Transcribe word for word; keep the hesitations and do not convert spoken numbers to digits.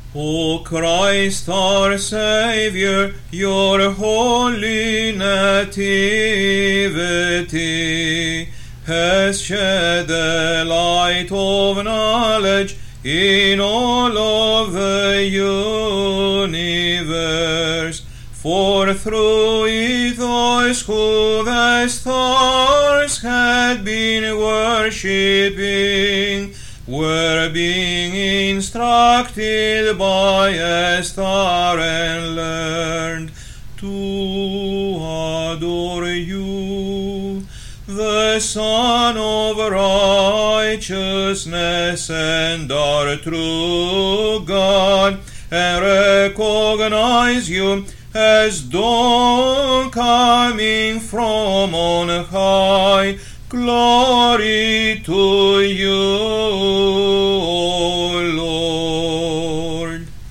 O Christ our Saviour, your holy nativity has shed the light of knowledge in all of the universe. For through it those who the stars had been worshipping were being instructed by a star and learned to adore you, the Son of righteousness and our true God, and recognize you as dawn coming from on high. Glory to you.